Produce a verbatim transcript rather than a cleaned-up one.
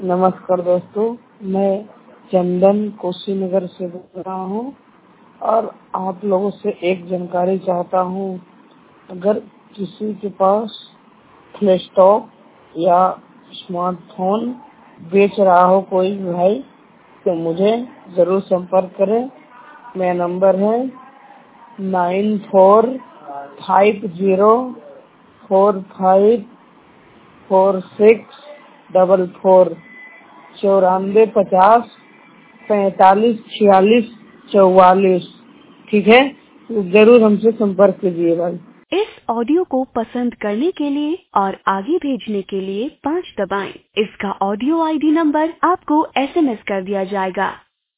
नमस्कार दोस्तों, मैं चंदन कुशीनगर से बोल रहा हूँ और आप लोगों से एक जानकारी चाहता हूँ। अगर किसी के पास लैपटॉप या स्मार्टफोन बेच रहा हो कोई भाई, तो मुझे जरूर संपर्क करें। मेरा नंबर है nine four five zero four five four six double four चौरानवे पचास पैंतालीस छियालीस चौवालीस। ठीक है, तो जरूर हमसे संपर्क कीजिए भाई। इस ऑडियो को पसंद करने के लिए और आगे भेजने के लिए पाँच दबाएं। इसका ऑडियो आईडी नंबर आपको एसएमएस कर दिया जाएगा।